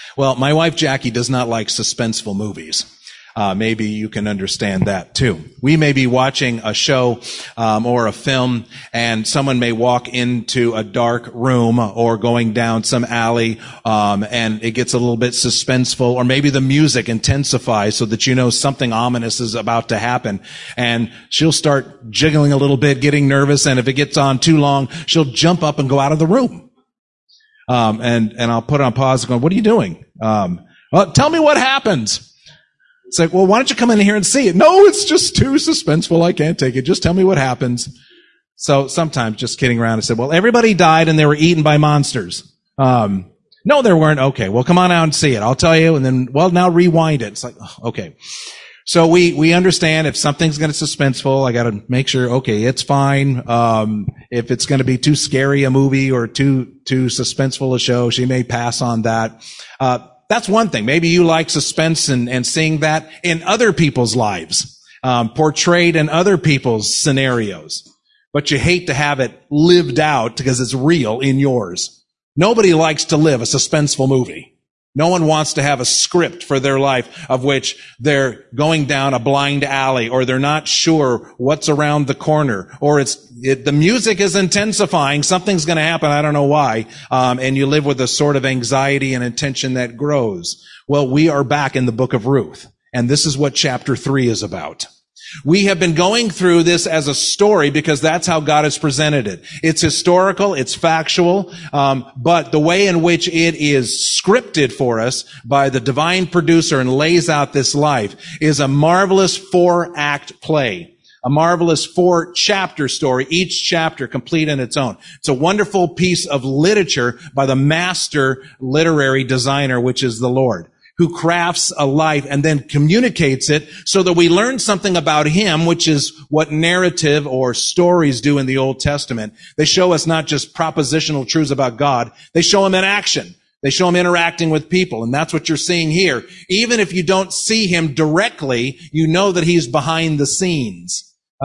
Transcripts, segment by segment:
Well, my wife Jackie does not like suspenseful movies. Maybe you can understand that too. We may be watching a show or a film, and someone may walk into a dark room or going down some alley, and it gets a little bit suspenseful, or maybe the music intensifies so that you know something ominous is about to happen. And she'll start jiggling a little bit, getting nervous, and if it gets on too long, she'll jump up and go out of the room. And I'll put it on pause and go, "What are you doing?" "Well, tell me what happens." It's like, "Well, why don't you come in here and see it?" "No, it's just too suspenseful. I can't take it. Just tell me what happens." So sometimes just kidding around, I said, "Well, everybody died and they were eaten by monsters." "No, there weren't." "Okay, well, come on out and see it. I'll tell you." And then, "Well, now rewind it." It's like, oh, okay. So we understand if something's going to suspenseful, I got to make sure, okay, it's fine. If it's going to be too scary a movie or too suspenseful a show, she may pass on that. That's one thing. Maybe you like suspense and seeing that in other people's lives, portrayed in other people's scenarios. But you hate to have it lived out because it's real in yours. Nobody likes to live a suspenseful movie. No one wants to have a script for their life of which they're going down a blind alley, or they're not sure what's around the corner, or the music is intensifying. Something's going to happen. I don't know why. And you live with a sort of anxiety and tension that grows. Well, we are back in the book of Ruth, and this is what chapter 3 is about. We have been going through this as a story because that's how God has presented it. It's historical, it's factual, but the way in which it is scripted for us by the divine producer and lays out this life is a marvelous 4-act play. A marvelous 4-chapter story, each chapter complete in its own. It's a wonderful piece of literature by the master literary designer, which is the Lord, who crafts a life and then communicates it so that we learn something about him, which is what narrative or stories do in the Old Testament. They show us not just propositional truths about God, they show him in action. They show him interacting with people, and that's what you're seeing here. Even if you don't see him directly, you know that he's behind the scenes.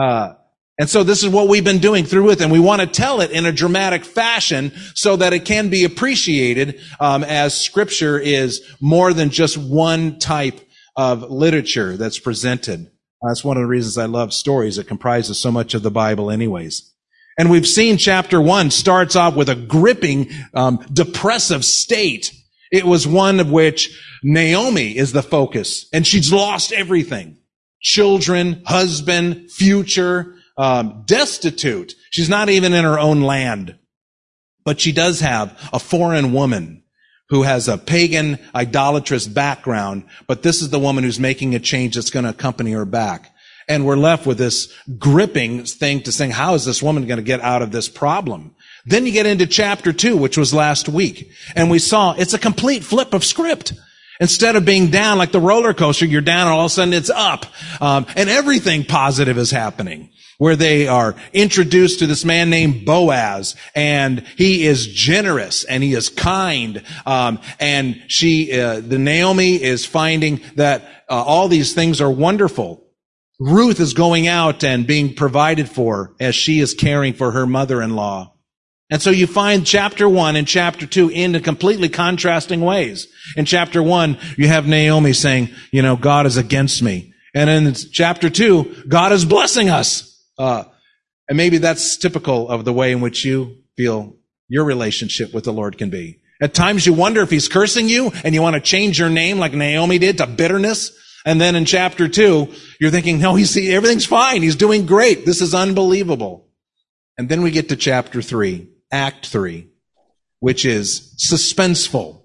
And so this is what we've been doing through it, and we want to tell it in a dramatic fashion so that it can be appreciated, as Scripture is more than just one type of literature that's presented. That's one of the reasons I love stories. It comprises so much of the Bible anyways. And we've seen chapter 1 starts off with a gripping, depressive state. It was one of which Naomi is the focus, and she's lost everything. Children, husband, future, destitute. She's not even in her own land. But she does have a foreign woman who has a pagan, idolatrous background. But this is the woman who's making a change that's going to accompany her back. And we're left with this gripping thing to saying, how is this woman going to get out of this problem? Then you get into chapter 2, which was last week. And we saw it's a complete flip of script. Instead of being down like the roller coaster, you're down and all of a sudden it's up. And everything positive is happening, where they are introduced to this man named Boaz, and he is generous and he is kind. And the Naomi is finding that all these things are wonderful. Ruth is going out and being provided for as she is caring for her mother-in-law. And so you find chapter 1 and chapter 2 in completely contrasting ways. In chapter 1, you have Naomi saying, God is against me. And in chapter 2, God is blessing us. And maybe that's typical of the way in which you feel your relationship with the Lord can be. At times you wonder if he's cursing you and you want to change your name like Naomi did to bitterness. And then in chapter 2, you're thinking, no, everything's fine. He's doing great. This is unbelievable. And then we get to chapter 3. Act 3, which is suspenseful.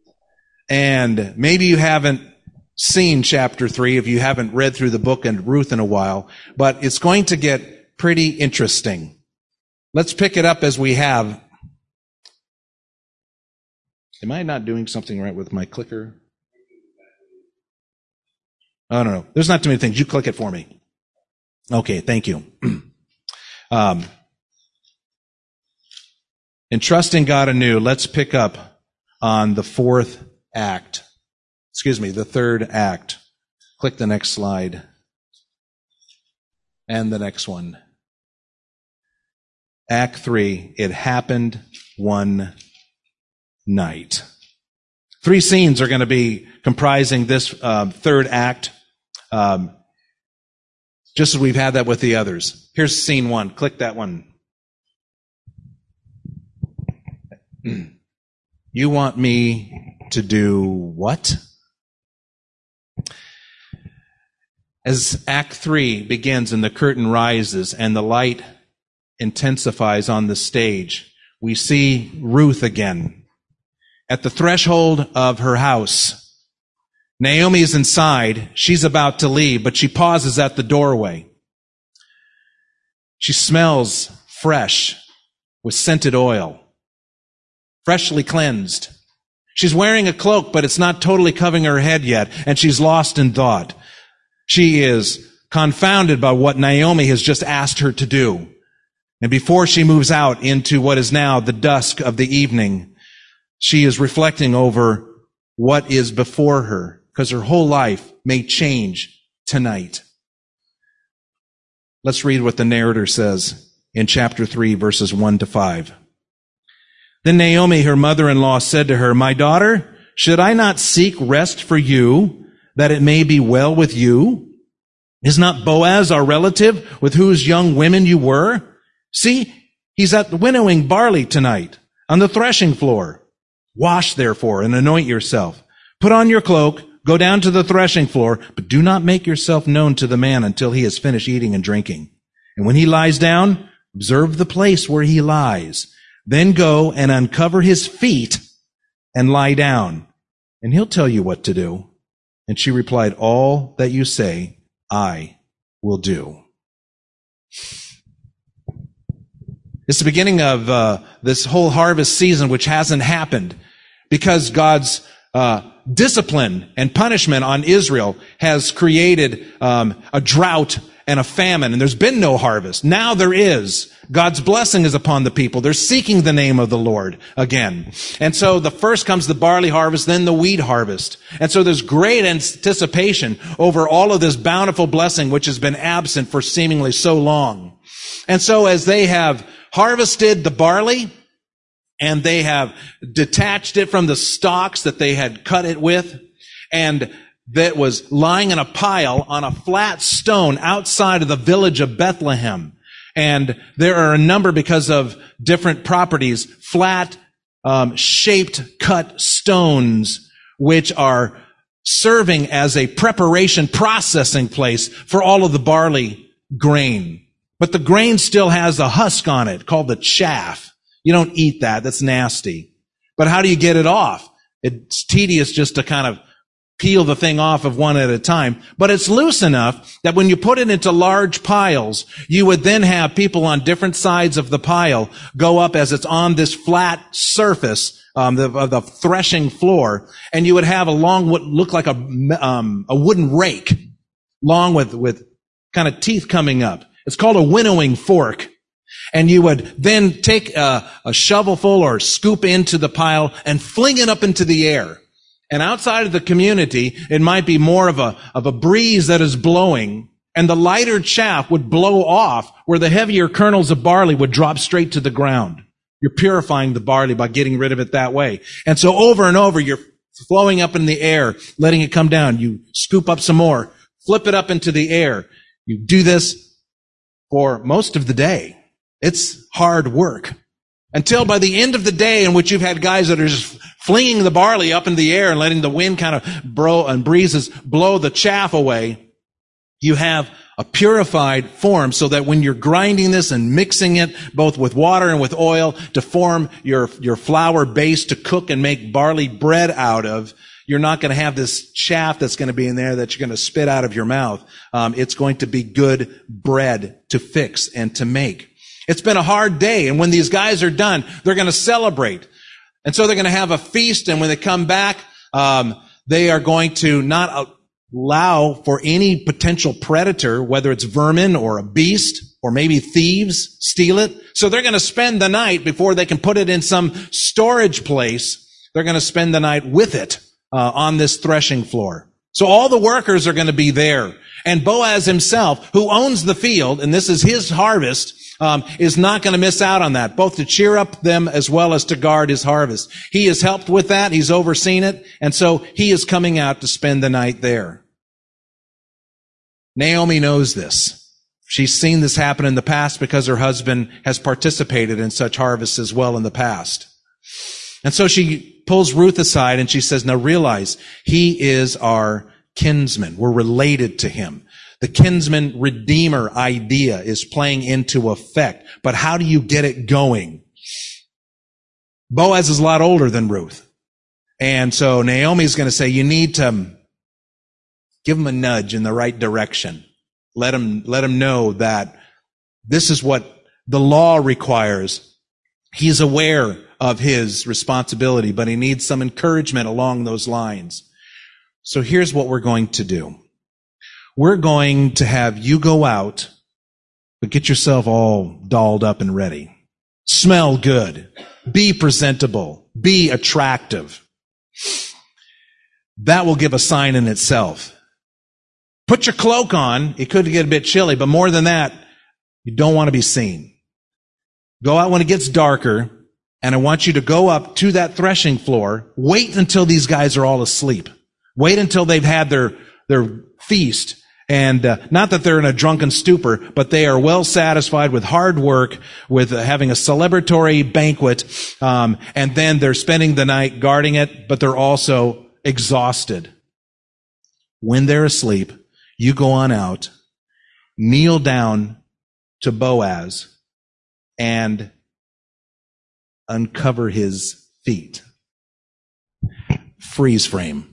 And maybe you haven't seen chapter 3 if you haven't read through the book and Ruth in a while, but it's going to get pretty interesting. Let's pick it up as we have. Am I not doing something right with my clicker? Oh, no. There's not too many things. You click it for me. Okay, thank you. In trusting God anew, let's pick up on the 4th act. The 3rd act. Click the next slide. And the next one. Act 3, it happened one night. Three scenes are going to be comprising this third act, just as we've had that with the others. Here's scene one. Click that one. You want me to do what? As Act 3 begins and the curtain rises and the light intensifies on the stage, we see Ruth again. At the threshold of her house, Naomi is inside. She's about to leave, but she pauses at the doorway. She smells fresh with scented oil, freshly cleansed. She's wearing a cloak, but it's not totally covering her head yet, and she's lost in thought. She is confounded by what Naomi has just asked her to do. And before she moves out into what is now the dusk of the evening, she is reflecting over what is before her, because her whole life may change tonight. Let's read what the narrator says in chapter 3, verses 1 to 5. Then Naomi, her mother-in-law, said to her, "My daughter, should I not seek rest for you, that it may be well with you? Is not Boaz our relative, with whose young women you were? See, he's at winnowing barley tonight on the threshing floor. Wash, therefore, and anoint yourself. Put on your cloak, go down to the threshing floor, but do not make yourself known to the man until he has finished eating and drinking. And when he lies down, observe the place where he lies. Then go and uncover his feet and lie down, and he'll tell you what to do." And she replied, "All that you say, I will do." It's the beginning of this whole harvest season, which hasn't happened because God's discipline and punishment on Israel has created a drought and a famine, and there's been no harvest. Now there is. God's blessing is upon the people. They're seeking the name of the Lord again. And so the first comes the barley harvest, then the wheat harvest. And so there's great anticipation over all of this bountiful blessing, which has been absent for seemingly so long. And so as they have harvested the barley, and they have detached it from the stalks that they had cut it with, and that was lying in a pile on a flat stone outside of the village of Bethlehem. And there are a number, because of different properties, flat, shaped cut stones, which are serving as a preparation processing place for all of the barley grain. But the grain still has a husk on it called the chaff. You don't eat that. That's nasty. But how do you get it off? It's tedious just to kind of peel the thing off of one at a time. But it's loose enough that when you put it into large piles, you would then have people on different sides of the pile go up as it's on this flat surface of the threshing floor, and you would have a long, what looked like a wooden rake, long with kind of teeth coming up. It's called a winnowing fork. And you would then take a shovelful or scoop into the pile and fling it up into the air. And outside of the community, it might be more of a breeze that is blowing, and the lighter chaff would blow off where the heavier kernels of barley would drop straight to the ground. You're purifying the barley by getting rid of it that way. And so over and over, you're flowing up in the air, letting it come down. You scoop up some more, flip it up into the air. You do this for most of the day. It's hard work. Until by the end of the day, in which you've had guys that are just flinging the barley up in the air and letting the wind kind of breezes blow the chaff away, you have a purified form, so that when you're grinding this and mixing it both with water and with oil to form your flour base to cook and make barley bread out of, you're not going to have this chaff that's going to be in there that you're going to spit out of your mouth. It's going to be good bread to fix and to make. It's been a hard day, and when these guys are done, they're going to celebrate. And so they're going to have a feast, and when they come back, they are going to not allow for any potential predator, whether it's vermin or a beast or maybe thieves, steal it. So they're going to spend the night before they can put it in some storage place. They're going to spend the night with it on this threshing floor. So all the workers are going to be there. And Boaz himself, who owns the field, and this is his harvest, is not going to miss out on that, both to cheer up them as well as to guard his harvest. He has helped with that. He's overseen it. And so he is coming out to spend the night there. Naomi knows this. She's seen this happen in the past because her husband has participated in such harvests as well in the past. And so she pulls Ruth aside and she says, now realize he is our kinsman. We're related to him. The kinsman redeemer idea is playing into effect. But how do you get it going? Boaz is a lot older than Ruth. And so Naomi's going to say, you need to give him a nudge in the right direction. Let him know that this is what the law requires. He's aware of his responsibility, but he needs some encouragement along those lines. So here's what we're going to do. We're going to have you go out, but get yourself all dolled up and ready. Smell good. Be presentable. Be attractive. That will give a sign in itself. Put your cloak on. It could get a bit chilly, but more than that, you don't want to be seen. Go out when it gets darker, and I want you to go up to that threshing floor. Wait until these guys are all asleep. Wait until they've had their feast. And not that they're in a drunken stupor, but they are well satisfied with hard work, with having a celebratory banquet, and then they're spending the night guarding it, but they're also exhausted. When they're asleep, you go on out, kneel down to Boaz, and uncover his feet. Freeze frame.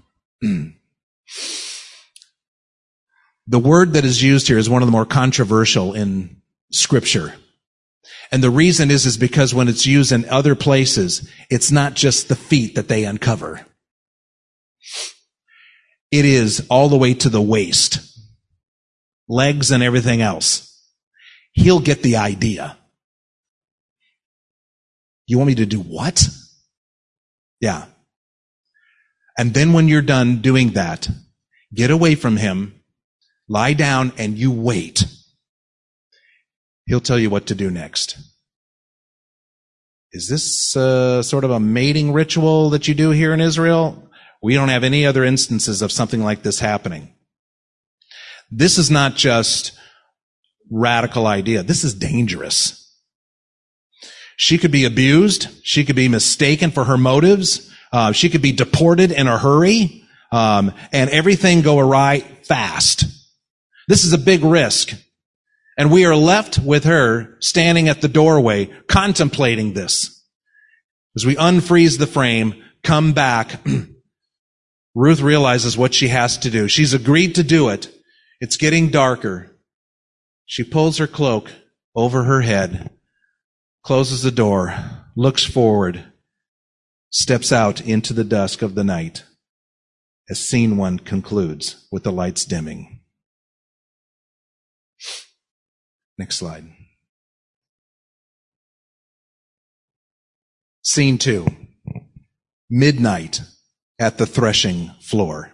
The word that is used here is one of the more controversial in Scripture. And the reason is because when it's used in other places, it's not just the feet that they uncover. It is all the way to the waist. Legs and everything else. He'll get the idea. You want me to do what? Yeah. And then when you're done doing that, get away from him, lie down, and you wait. He'll tell you what to do next. Is this sort of a mating ritual that you do here in Israel? We don't have any other instances of something like this happening. This is not just radical idea. This is dangerous. She could be abused. She could be mistaken for her motives. She could be deported in a hurry, and everything go awry fast. This is a big risk. And we are left with her standing at the doorway, contemplating this. As we unfreeze the frame, come back, Ruth realizes what she has to do. She's agreed to do it. It's getting darker. She pulls her cloak over her head, closes the door, looks forward, steps out into the dusk of the night as scene one concludes with the lights dimming. Next slide. Scene 2. Midnight at the threshing floor.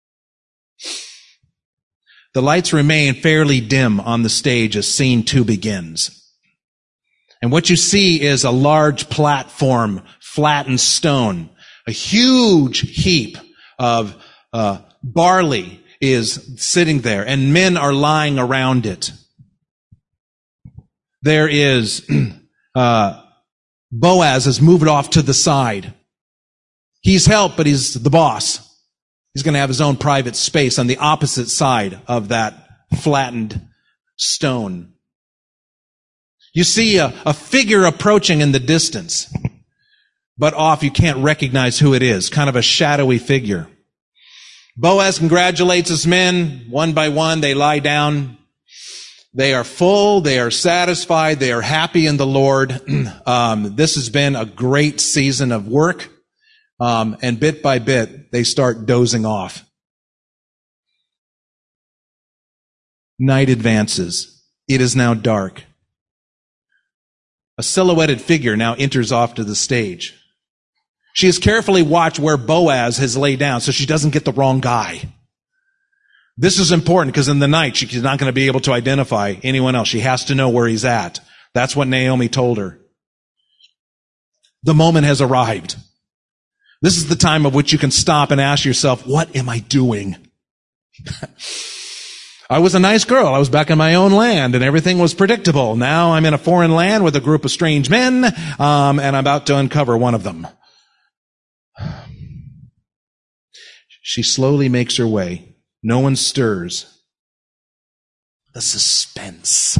The lights remain fairly dim on the stage as scene 2 begins. And what you see is a large platform, flattened stone. A huge heap of barley is sitting there, and men are lying around it. There is, Boaz has moved off to the side. He's helped, but he's the boss. He's going to have his own private space on the opposite side of that flattened stone. You see a figure approaching in the distance, but off you can't recognize who it is, kind of a shadowy figure. Boaz congratulates his men. One by one, they lie down. They are full, they are satisfied, they are happy in the Lord. This has been a great season of work, and bit by bit, they start dozing off. Night advances. It is now dark. A silhouetted figure now enters off to the stage. She has carefully watched where Boaz has laid down so she doesn't get the wrong guy. This is important because in the night, she's not going to be able to identify anyone else. She has to know where he's at. That's what Naomi told her. The moment has arrived. This is the time of which you can stop and ask yourself, what am I doing? I was a nice girl. I was back in my own land and everything was predictable. Now I'm in a foreign land with a group of strange men, and I'm about to uncover one of them. She slowly makes her way. No one stirs. The suspense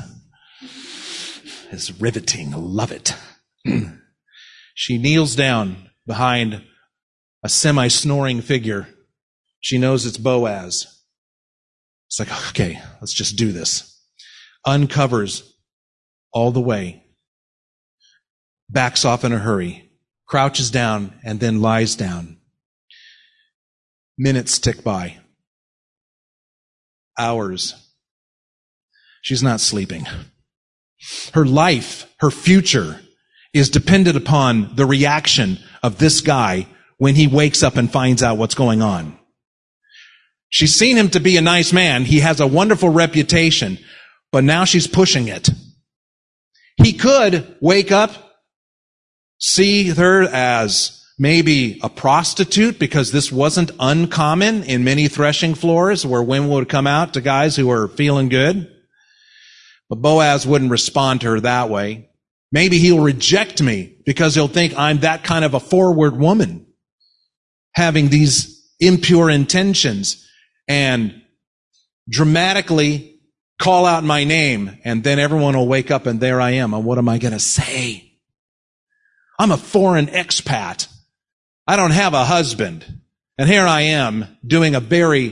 is riveting. I love it. She kneels down behind a semi-snoring figure. She knows it's Boaz. It's like, okay, let's just do this. Uncovers all the way. Backs off in a hurry. Crouches down and then lies down. Minutes tick by. Hours. She's not sleeping. Her life, her future, is dependent upon the reaction of this guy when he wakes up and finds out what's going on. She's seen him to be a nice man. He has a wonderful reputation, but now she's pushing it. He could wake up, see her as maybe a prostitute, because this wasn't uncommon in many threshing floors where women would come out to guys who were feeling good. But Boaz wouldn't respond to her that way. Maybe he'll reject me because he'll think I'm that kind of a forward woman, having these impure intentions, and dramatically call out my name, and then everyone will wake up and there I am. And what am I going to say? I'm a foreign expat. I don't have a husband. And here I am doing a very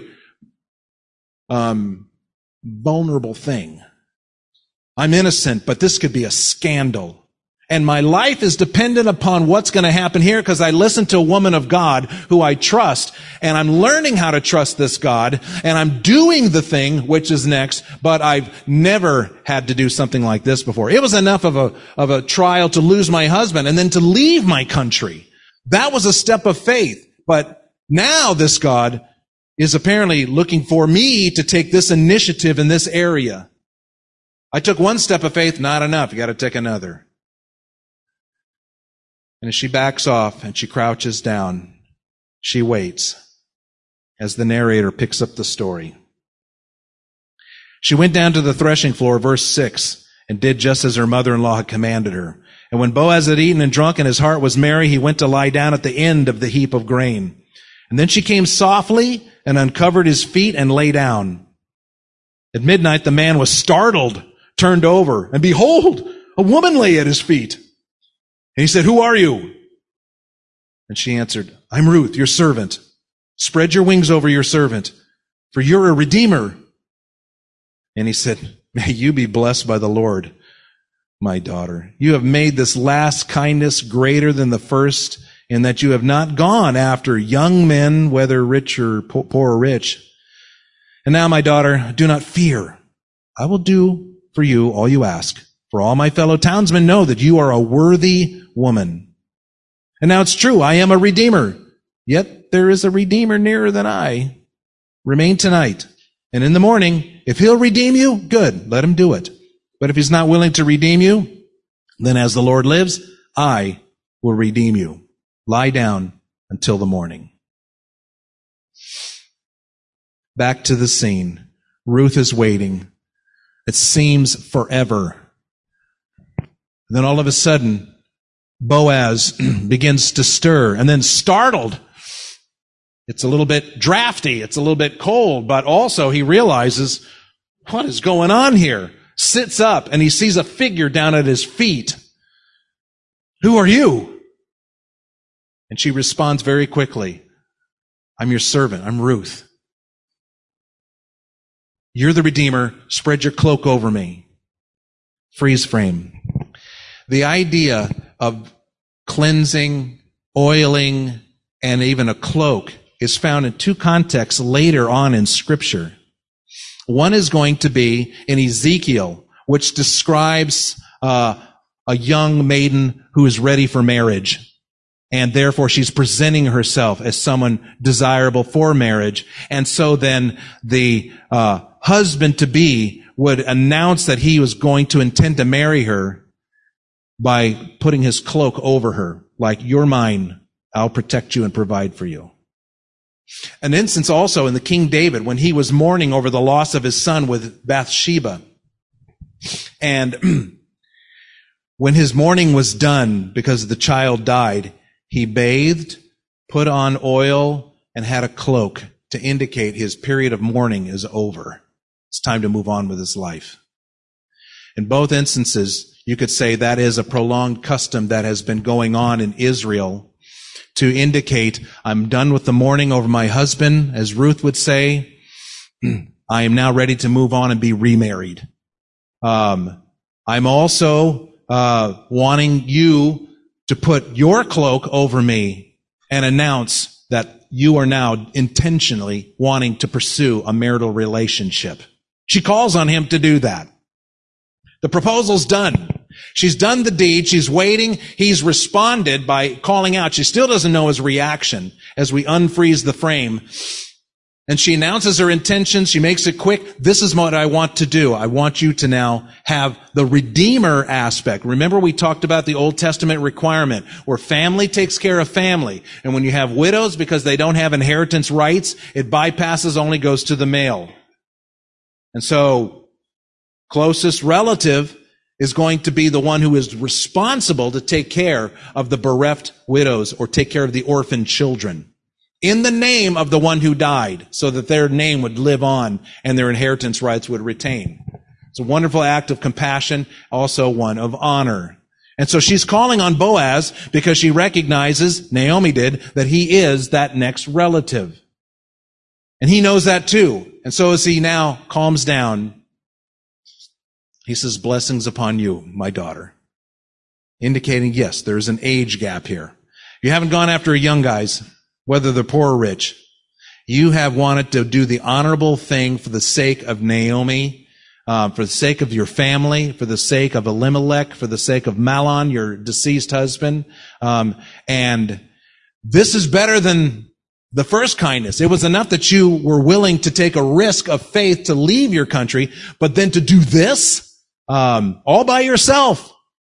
vulnerable thing. I'm innocent, but this could be a scandal. And my life is dependent upon what's going to happen here because I listen to a woman of God who I trust, and I'm learning how to trust this God, and I'm doing the thing which is next, but I've never had to do something like this before. It was enough of a trial to lose my husband and then to leave my country. That was a step of faith. But now this God is apparently looking for me to take this initiative in this area. I took one step of faith, not enough. You got to take another. And as she backs off and she crouches down, she waits as the narrator picks up the story. She went down to the threshing floor, verse 6, and did just as her mother-in-law had commanded her. And when Boaz had eaten and drunk and his heart was merry, he went to lie down at the end of the heap of grain. And then she came softly and uncovered his feet and lay down. At midnight, the man was startled, turned over, and behold, a woman lay at his feet. And he said, "Who are you?" And she answered, "I'm Ruth, your servant. Spread your wings over your servant, for you're a redeemer." And he said, "May you be blessed by the Lord, my daughter. You have made this last kindness greater than the first, in that you have not gone after young men, whether rich or poor or rich. And now, my daughter, do not fear. I will do for you all you ask. For all my fellow townsmen know that you are a worthy woman. And now it's true, I am a redeemer. Yet there is a redeemer nearer than I. Remain tonight. And in the morning, if he'll redeem you, good, let him do it. But if he's not willing to redeem you, then as the Lord lives, I will redeem you. Lie down until the morning." Back to the scene. Ruth is waiting. It seems forever. Then all of a sudden, Boaz begins to stir, and then startled. It's a little bit drafty. It's a little bit cold, but also he realizes, what is going on here? Sits up and he sees a figure down at his feet. "Who are you?" And she responds very quickly, "I'm your servant. I'm Ruth. You're the Redeemer. Spread your cloak over me." Freeze frame. The idea of cleansing, oiling, and even a cloak is found in two contexts later on in Scripture. One is going to be in Ezekiel, which describes a young maiden who is ready for marriage. And therefore she's presenting herself as someone desirable for marriage. And so then the husband-to-be would announce that he was going to intend to marry her by putting his cloak over her, like, "You're mine, I'll protect you and provide for you." An instance also in the King David, when he was mourning over the loss of his son with Bathsheba. And when his mourning was done because the child died, he bathed, put on oil, and had a cloak to indicate his period of mourning is over. It's time to move on with his life. In both instances, you could say that is a prolonged custom that has been going on in Israel to indicate, I'm done with the mourning over my husband, as Ruth would say. I am now ready to move on and be remarried. I'm also wanting you to put your cloak over me and announce that you are now intentionally wanting to pursue a marital relationship. She calls on him to do that. The proposal's done. She's done the deed. She's waiting. He's responded by calling out. She still doesn't know his reaction as we unfreeze the frame. And she announces her intentions. She makes it quick. This is what I want to do. I want you to now have the Redeemer aspect. Remember, we talked about the Old Testament requirement where family takes care of family. And when you have widows, because they don't have inheritance rights, it bypasses, only goes to the male. And so, closest relative is going to be the one who is responsible to take care of the bereft widows or take care of the orphan children in the name of the one who died, so that their name would live on and their inheritance rights would retain. It's a wonderful act of compassion, also one of honor. And so she's calling on Boaz because she recognizes, Naomi did, that he is that next relative. And he knows that too. And so as he now calms down, he says, "Blessings upon you, my daughter." Indicating, yes, there's an age gap here. You haven't gone after young guys, whether they're poor or rich. You have wanted to do the honorable thing for the sake of Naomi, for the sake of your family, for the sake of Elimelech, for the sake of Mahlon, your deceased husband. And this is better than the first kindness. It was enough that you were willing to take a risk of faith to leave your country, but then to do this, all by yourself.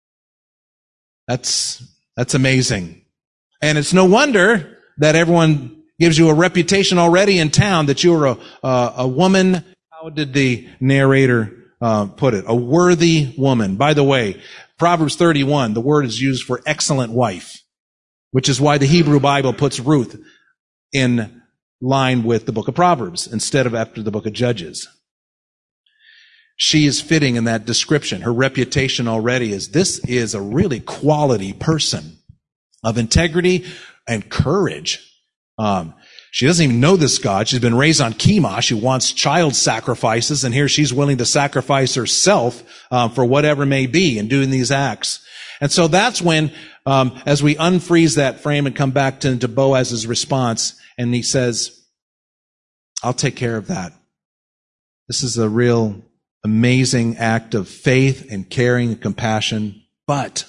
That's amazing. And it's no wonder that everyone gives you a reputation already in town that you're a woman. How did the narrator put it? A worthy woman. By the way, Proverbs 31, the word is used for excellent wife, which is why the Hebrew Bible puts Ruth in line with the book of Proverbs instead of after the book of Judges. She is fitting in that description. Her reputation already is, this is a really quality person of integrity and courage. She doesn't even know this God. She's been raised on Chemosh. She wants child sacrifices, and here she's willing to sacrifice herself for whatever may be in doing these acts. And so that's when, as we unfreeze that frame and come back to Boaz's response, and he says, "I'll take care of that." This is a real amazing act of faith and caring and compassion, but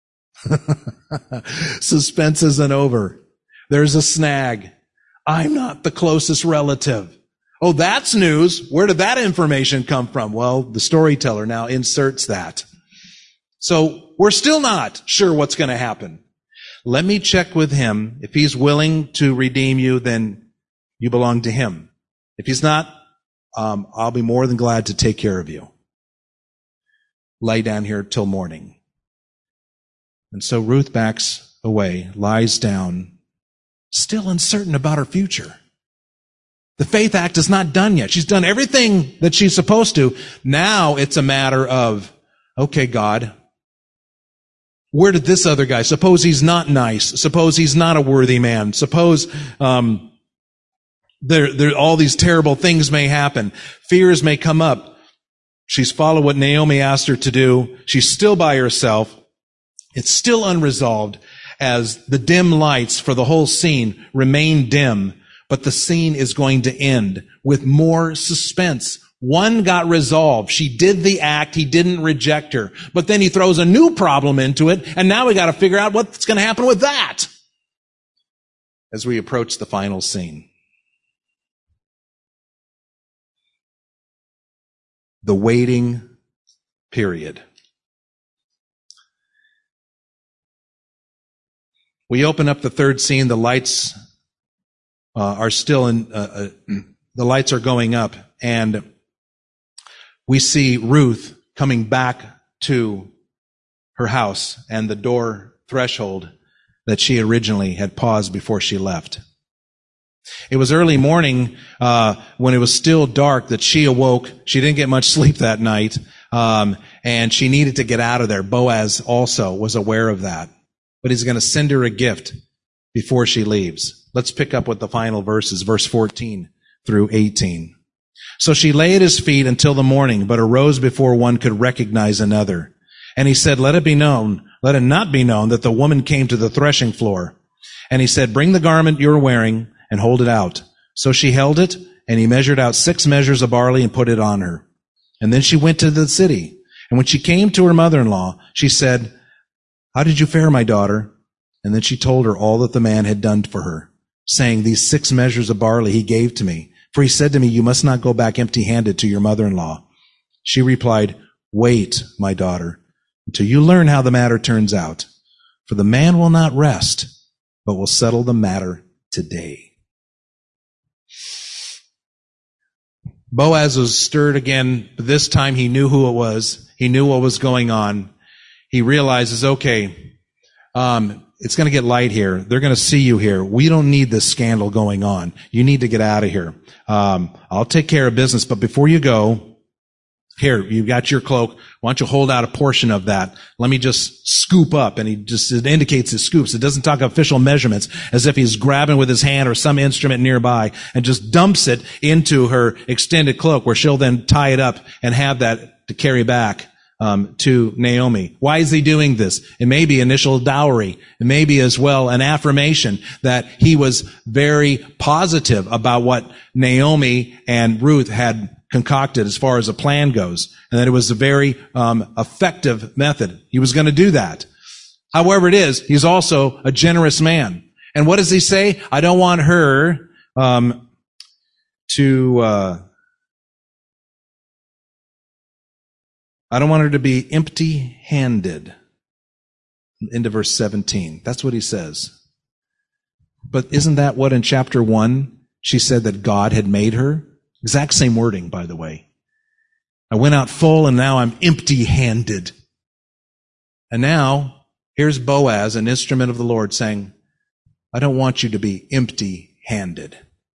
suspense isn't over. There's a snag. I'm not the closest relative. Oh, that's news. Where did that information come from? Well, the storyteller now inserts that. So we're still not sure what's going to happen. Let me check with him. If he's willing to redeem you, then you belong to him. If he's not, I'll be more than glad to take care of you. Lay down here till morning. And so Ruth backs away, lies down, still uncertain about her future. The faith act is not done yet. She's done everything that she's supposed to. Now it's a matter of, okay, God, where did this other guy? Suppose he's not nice. Suppose he's not a worthy man. Suppose there all these terrible things may happen. Fears may come up. She's followed what Naomi asked her to do. She's still by herself. It's still unresolved as the dim lights for the whole scene remain dim, but the scene is going to end with more suspense. One got resolved. She did the act. He didn't reject her. But then he throws a new problem into it, and now we got to figure out what's going to happen with that. as we approach the final scene. The waiting period. We open up the third scene. The lights are still the lights are going up, and we see Ruth coming back to her house and the door threshold that she originally had paused before she left. It was early morning when it was still dark that she awoke. She didn't get much sleep that night, and she needed to get out of there. Boaz also was aware of that. But he's going to send her a gift before she leaves. Let's pick up with the final verses, verse 14 through 18. So she lay at his feet until the morning, but arose before one could recognize another. And he said, let it not be known that the woman came to the threshing floor. And he said, bring the garment you're wearing and hold it out. So she held it, and he measured out 6 measures of barley and put it on her. And then she went to the city. And when she came to her mother-in-law, she said, how did you fare, my daughter? And then she told her all that the man had done for her, saying, these 6 measures of barley he gave to me. For he said to me, you must not go back empty-handed to your mother-in-law. She replied, wait, my daughter, until you learn how the matter turns out. For the man will not rest, but will settle the matter today. Boaz was stirred again, but this time he knew who it was. He knew what was going on. He realizes, okay, it's going to get light here. They're going to see you here. We don't need this scandal going on. You need to get out of here. I'll take care of business, but before you go, here, you've got your cloak. Why don't you hold out a portion of that? Let me just scoop up. And it indicates his scoops. It doesn't talk official measurements as if he's grabbing with his hand or some instrument nearby and just dumps it into her extended cloak where she'll then tie it up and have that to carry back to Naomi. Why is he doing this? It may be initial dowry. It may be as well an affirmation that he was very positive about what Naomi and Ruth had concocted as far as a plan goes, and that it was a very effective method. He was going to do that. However it is, he's also a generous man. And what does he say? I don't want her to be empty-handed. Into verse 17. That's what he says. But isn't that what in chapter 1 she said that God had made her? Exact same wording, by the way. I went out full and now I'm empty-handed. And now, here's Boaz, an instrument of the Lord, saying, I don't want you to be empty-handed.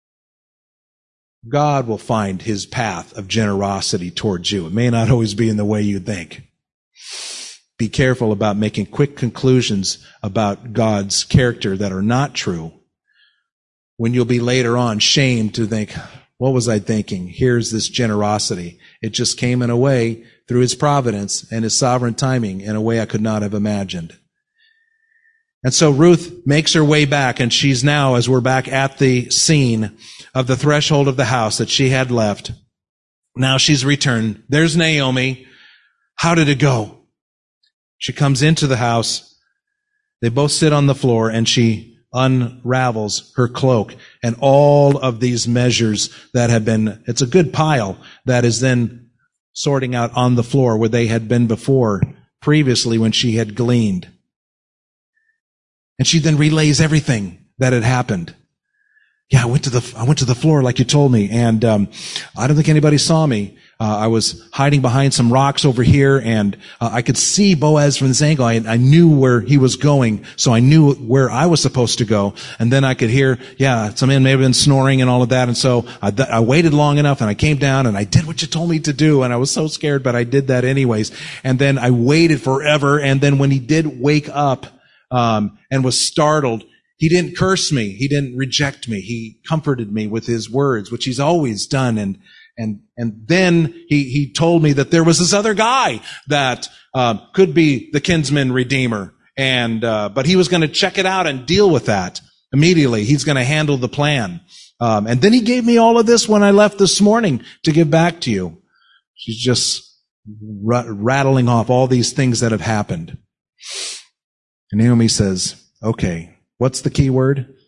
God will find his path of generosity towards you. It may not always be in the way you think. Be careful about making quick conclusions about God's character that are not true, when you'll be later on shamed to think, what was I thinking? Here's this generosity. It just came in a way through his providence and his sovereign timing in a way I could not have imagined. And so Ruth makes her way back, and she's now, as we're back at the scene of the threshold of the house that she had left, now she's returned. There's Naomi. How did it go? She comes into the house. They both sit on the floor, and she unravels her cloak, and all of these measures that have been, it's a good pile that is then sorting out on the floor where they had been before, previously when she had gleaned. And she then relays everything that had happened. Yeah, I went to the floor like you told me, and I don't think anybody saw me. I was hiding behind some rocks over here, and I could see Boaz from this angle. I knew where he was going, so I knew where I was supposed to go. And then I could hear, some men may have been snoring and all of that. And so I waited long enough, and I came down, and I did what you told me to do. And I was so scared, but I did that anyways. And then I waited forever, and then when he did wake up and was startled, he didn't curse me. He didn't reject me. He comforted me with his words, which he's always done. And then he told me that there was this other guy that could be the kinsman redeemer, but he was going to check it out and deal with that immediately. He's going to handle the plan. And then he gave me all of this when I left this morning to give back to you. She's just rattling off all these things that have happened. And Naomi says, okay, what's the key word?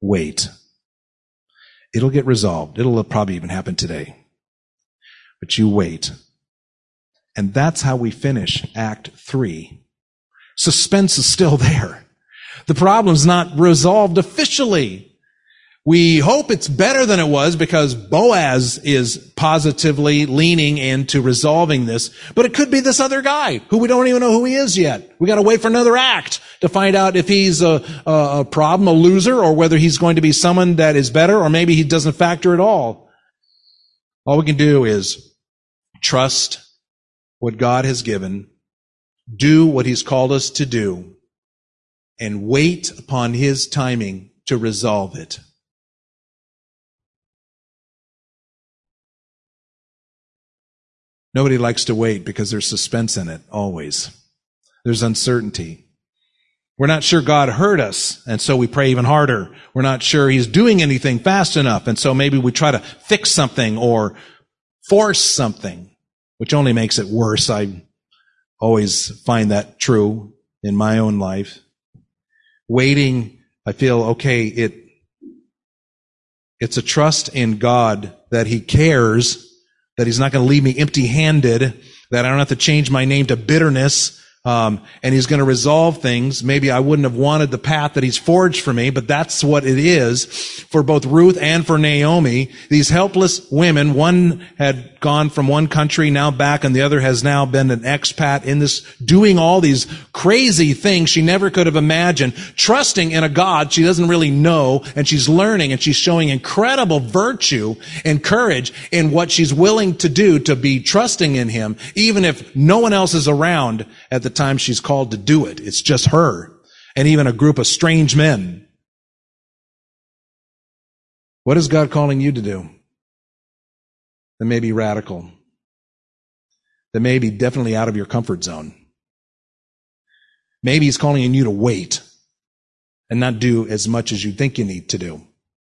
wait. It'll get resolved. It'll probably even happen today. But you wait. And that's how we finish Act 3. Suspense is still there. The problem's not resolved officially. We hope it's better than it was because Boaz is positively leaning into resolving this. But it could be this other guy who we don't even know who he is yet. We got to wait for another act to find out if he's a problem, a loser, or whether he's going to be someone that is better, or maybe he doesn't factor at all. All we can do is trust what God has given, do what he's called us to do, and wait upon his timing to resolve it. Nobody likes to wait because there's suspense in it, always. There's uncertainty. We're not sure God heard us, and so we pray even harder. We're not sure he's doing anything fast enough, and so maybe we try to fix something or force something, which only makes it worse. I always find that true in my own life. Waiting, I feel, okay, it's a trust in God that he cares, that he's not going to leave me empty-handed, that I don't have to change my name to bitterness, and he's going to resolve things. Maybe I wouldn't have wanted the path that he's forged for me, but that's what it is for both Ruth and for Naomi. These helpless women, one had gone from one country now back, and the other has now been an expat in this, doing all these crazy things she never could have imagined, trusting in a God she doesn't really know, and she's learning, and she's showing incredible virtue and courage in what she's willing to do to be trusting in him, even if no one else is around at the time she's called to do it. It's just her and even a group of strange men. What is God calling you to do? That may be radical. That may be definitely out of your comfort zone. Maybe he's calling on you to wait and not do as much as you think you need to do.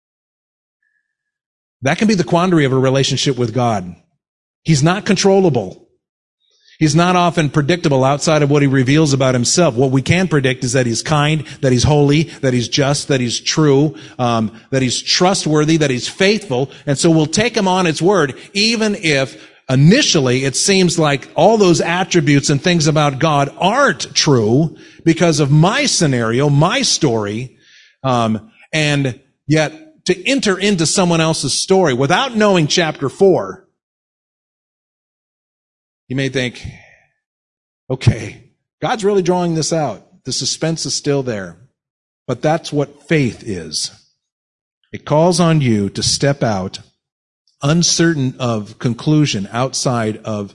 That can be the quandary of a relationship with God. He's not controllable. He's not often predictable outside of what he reveals about himself. What we can predict is that he's kind, that he's holy, that he's just, that he's true, that he's trustworthy, that he's faithful. And so we'll take him on his word, even if initially it seems like all those attributes and things about God aren't true because of my scenario, my story. And yet to enter into someone else's story without knowing chapter 4, you may think, okay, God's really drawing this out. The suspense is still there. But that's what faith is. It calls on you to step out, uncertain of conclusion outside of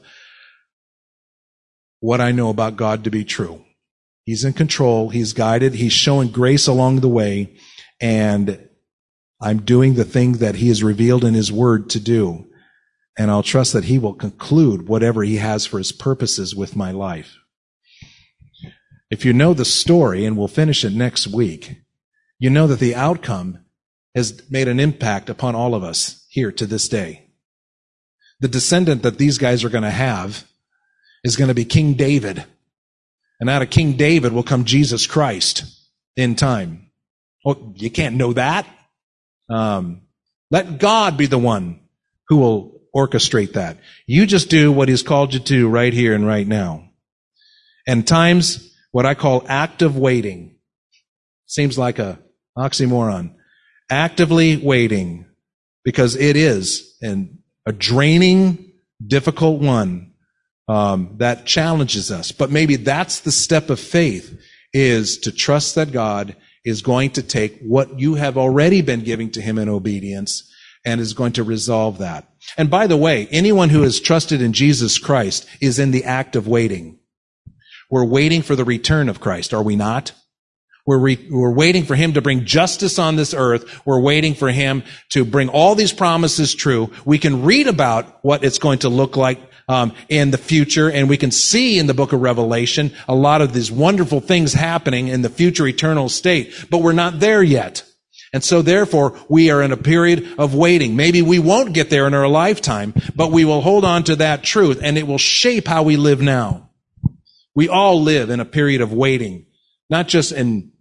what I know about God to be true. He's in control. He's guided. He's showing grace along the way. And I'm doing the thing that he has revealed in his word to do. And I'll trust that he will conclude whatever he has for his purposes with my life. If you know the story, and we'll finish it next week, you know that the outcome has made an impact upon all of us here to this day. The descendant that these guys are going to have is going to be King David. And out of King David will come Jesus Christ in time. Oh, you can't know that. Let God be the one who will orchestrate that. You just do what he's called you to right here and right now. And times, what I call active waiting. Seems like a oxymoron. Actively waiting, because it is a draining, difficult one that challenges us. But maybe that's the step of faith, is to trust that God is going to take what you have already been giving to him in obedience and is going to resolve that. And by the way, anyone who has trusted in Jesus Christ is in the act of waiting. We're waiting for the return of Christ, are we not? We're waiting for him to bring justice on this earth. We're waiting for him to bring all these promises true. We can read about what it's going to look like in the future, and we can see in the book of Revelation a lot of these wonderful things happening in the future eternal state, but we're not there yet. And so therefore, we are in a period of waiting. Maybe we won't get there in our lifetime, but we will hold on to that truth, and it will shape how we live now. We all live in a period of waiting, not just in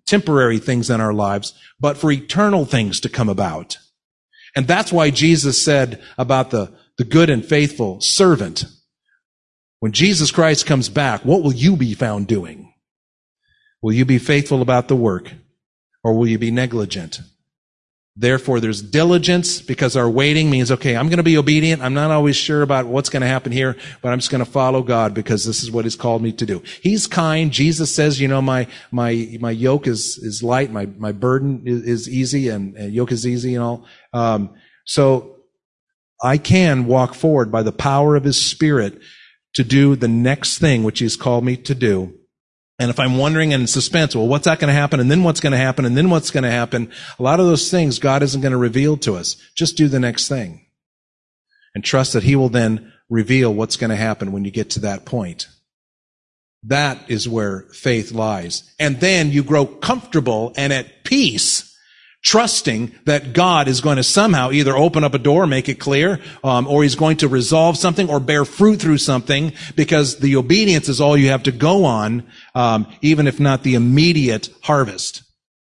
temporary things in our lives, but for eternal things to come about. And that's why Jesus said about the good and faithful servant, when Jesus Christ comes back, what will you be found doing? Will you be faithful about the work, or will you be negligent? Therefore, there's diligence, because our waiting means, okay, I'm going to be obedient. I'm not always sure about what's going to happen here, but I'm just going to follow God because this is what He's called me to do. He's kind. Jesus says, my yoke is light. My burden is easy, and yoke is easy and all. So I can walk forward by the power of His Spirit to do the next thing which He's called me to do. And if I'm wondering in suspense, well, what's that going to happen? And then what's going to happen? And then what's going to happen? A lot of those things God isn't going to reveal to us. Just do the next thing. And trust that He will then reveal what's going to happen when you get to that point. That is where faith lies. And then you grow comfortable and at peace, trusting that God is going to somehow either open up a door, make it clear, or He's going to resolve something or bear fruit through something, because the obedience is all you have to go on, even if not the immediate harvest.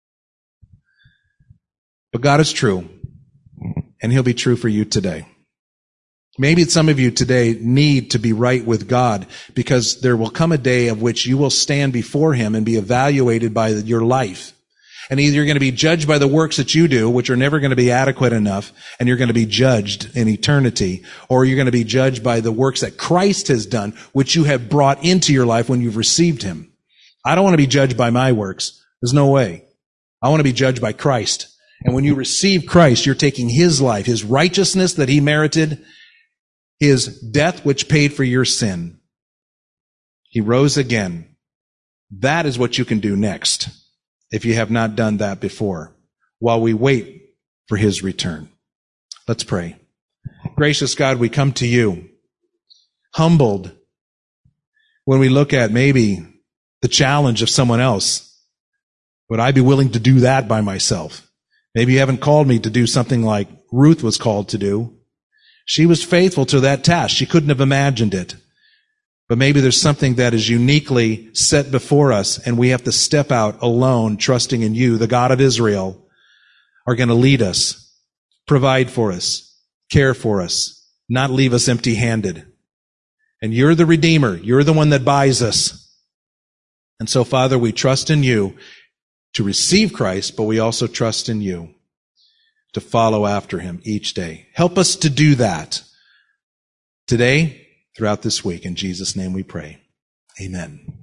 But God is true, and He'll be true for you today. Maybe some of you today need to be right with God, because there will come a day of which you will stand before Him and be evaluated by your life. And either you're going to be judged by the works that you do, which are never going to be adequate enough, and you're going to be judged in eternity, or you're going to be judged by the works that Christ has done, which you have brought into your life when you've received Him. I don't want to be judged by my works. There's no way. I want to be judged by Christ. And when you receive Christ, you're taking His life, His righteousness that He merited, His death which paid for your sin. He rose again. That is what you can do next, if you have not done that before, while we wait for His return. Let's pray. Gracious God, we come to You, humbled when we look at maybe the challenge of someone else. Would I be willing to do that by myself? Maybe You haven't called me to do something like Ruth was called to do. She was faithful to that task. She couldn't have imagined it. But maybe there's something that is uniquely set before us, and we have to step out alone, trusting in You, the God of Israel, are going to lead us, provide for us, care for us, not leave us empty-handed. And You're the Redeemer. You're the one that buys us. And so, Father, we trust in You to receive Christ, but we also trust in You to follow after Him each day. Help us to do that today, throughout this week. In Jesus' name we pray. Amen.